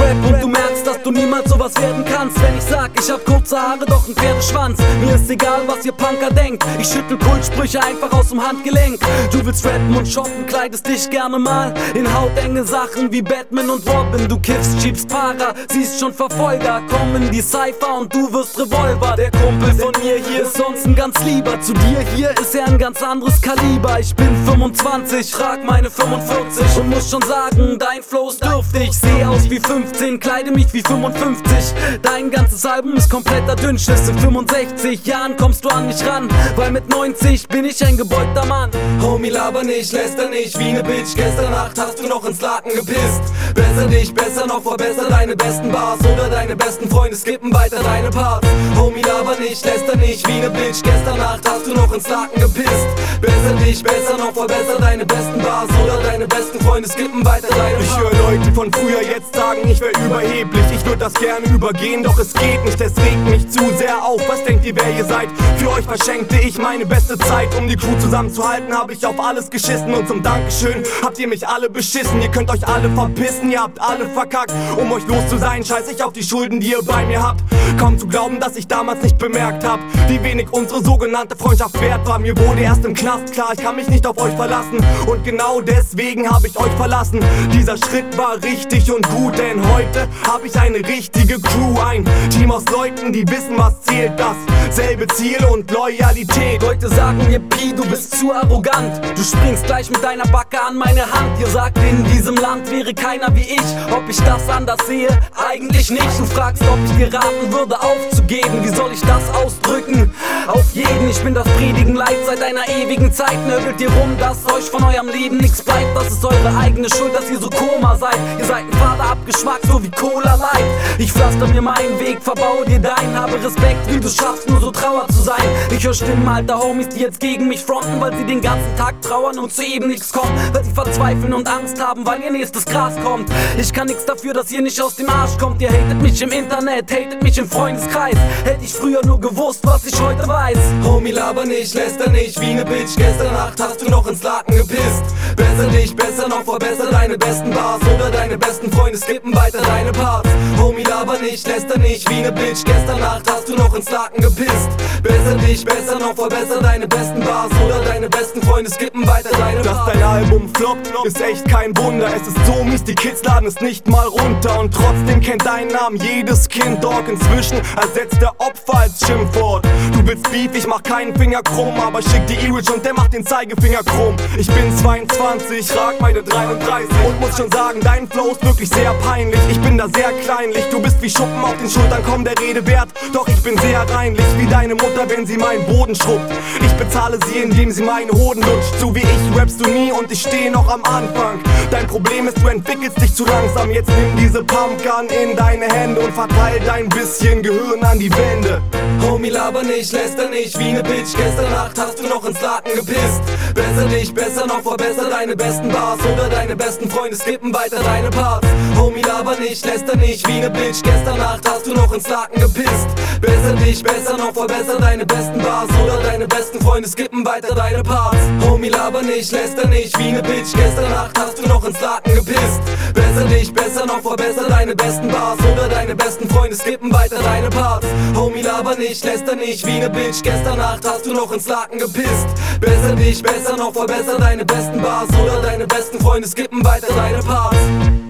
Rap und du merkst, dass du niemals sowas werden kannst. Wenn ich sag, ich hab kurze Haare, doch einen Pferdeschwanz. Mir ist egal, was ihr Punker denkt. Ich schüttel Kultsprüche einfach aus dem Handgelenk. Du willst rappen und shoppen, kleidest dich gerne mal in hautenge Sachen wie Batman und Robin. Du kiffst, schiebst Para, siehst schon Verfolger kommen die Cypher und du wirst Revolver. Der Kumpel von mir hier ist sonst ein ganz lieber. Zu dir hier ist er ein ganz anderes Kaliber. Ich bin 25, frag meine 45 und muss schon sagen, dein Flow ist dürftig. Seh aus wie 15, kleide mich wie 55. Dein ganzes Album ist kompletter Dünnschiss. In 65 Jahren kommst du an mich ran, weil mit 90 bin ich ein gebeugter Mann. Homie, laber nicht, läster nicht wie ne Bitch. Gestern Nacht hast du noch ins Laken gepisst. Besser dich, besser noch, verbesser deine besten Bars oder deine besten Freunde skippen weiter deine Parts. Homie, laber nicht, läster nicht wie ne Bitch. Gestern Nacht hast du noch ins Laken gepisst. Besser dich, besser noch, verbesser deine besten Bars oder deine besten Freunde skippen weiter deine Parts. Ich höre Leute von früher jetzt sagen, ich wär überheblich. Ich würd das gerne übergehen, doch es geht nicht. Es regt mich zu sehr auf. Was denkt ihr, wer ihr seid? Für euch verschenkte ich meine beste Zeit. Um die Crew zusammenzuhalten, hab ich auf alles geschissen. Und zum Dankeschön habt ihr mich alle beschissen. Ihr könnt euch alle verpissen, ihr habt alle verkackt. Um euch los zu sein, scheiß ich auf die Schulden, die ihr bei mir habt. Kaum zu glauben, dass ich damals nicht bemerkt hab, wie wenig unsere sogenannte Freundschaft wert war. Mir wurde erst im Knast klar, ich kann mich nicht auf euch verlassen. Und genau deswegen hab ich euch verlassen. Dieser Schritt war richtig und gut, denn heute hab ich eine richtige Crew. Ein Team aus Leuten, die wissen, was zählt. Dasselbe Ziel und Loyalität. Leute sagen mir, Pi, du bist zu arrogant. Du springst gleich mit deiner Backe an meine Hand. Ihr sagt, in diesem Land wäre keiner wie ich. Ob ich das anders sehe? Eigentlich nicht. Du fragst, ob ich dir raten würde, aufzugeben. Wie soll ich das ausdrücken? Auf jeden. Ich bin das Predigen leid seit einer ewigen Zeit. Nörgelt ihr rum, dass euch von eurem Leben nichts bleibt. Das ist eure eigene Schuld, dass ihr so Koma seid. Ihr seid ein Vater abgeschmackt, so wie Cola Light. Ich pflaster mir meinen Weg, verbaue dir deinen. Habe Respekt, wie du schaffst, nur so trauer zu sein. Ich höre Stimmen alter Homies, die jetzt gegen mich fronten, weil sie den ganzen Tag trauern und zu eben nichts kommt. Weil sie verzweifeln und Angst haben, weil ihr nächstes Gras kommt. Ich kann nichts dafür, dass ihr nicht aus dem Arsch kommt. Ihr hatet mich im Internet, hatet mich im Freundeskreis. Hätte ich früher nur gewusst, was ich heute weiß. Homie, laber nicht, läster nicht wie ne Bitch. Gestern Nacht hast du noch ins Laken gepisst. Besser dich, besser noch, verbesser deine besten Bars oder deine besten Freunde skippen weiter deine Parts. Homie, laber nicht, läster nicht wie ne Bitch. Gestern Nacht hast du noch ins Laken gepisst. Besser dich, besser noch, verbesser deine besten Bars oder deine besten Freunde skippen weiter deine Parts. Dass dein Album floppt, ist echt kein Wunder. Es ist so mies, die Kids laden es nicht mal runter. Und trotzdem kennt deinen Namen jedes Kind. Dog inzwischen ersetzt der Opfer als Schimpfwort. Du willst Beef, ich mach keinen Finger krumm, aber schick die E-Rich und der macht den Zeigefinger krumm. Ich bin 22, rag meine 33 und muss schon sagen, dein Flow ist wirklich sehr peinlich. Ich bin da sehr kleinlich, du bist wie Schuppen auf den Schultern, komm der Rede wert. Doch ich bin sehr reinlich, wie deine Mutter, wenn sie meinen Boden schrubbt. Ich bezahle sie, indem sie meine Hoden lutscht. So wie ich rappst du nie und ich stehe noch am Anfang. Dein Problem ist, du entwickelst dich zu langsam. Jetzt nimm diese Pumpgun in deine Hände und verteil dein bisschen Gehirn an die Wände. Homie, laber nicht, läster nicht wie ne Bitch. Gestern Nacht hast du noch ins Laken gepisst. Besser dich, besser noch, verbesser deine besten Bars oder deine besten Freunde skippen weiter deine Parts. Homie, laber nicht, läster nicht wie ne Bitch. Gestern Nacht hast du noch ins Laken gepisst. Besser dich, besser noch, verbesser deine besten Bars oder deine besten Freunde skippen weiter deine Parts. Homie, laber nicht, läster nicht wie ne Bitch. Gestern Nacht hast du noch ins Laken gepisst. Besser dich, besser noch, verbesser deine besten Bars oder deine besten Freunde skippen weiter deine Parts. Homie, laber nicht, läster nicht wie ne Bitch. Gestern Nacht hast du noch ins Laken gepisst. Besser dich, besser noch, verbesser deine besten Bars oder deine besten Freunde skippen weiter deine Parts.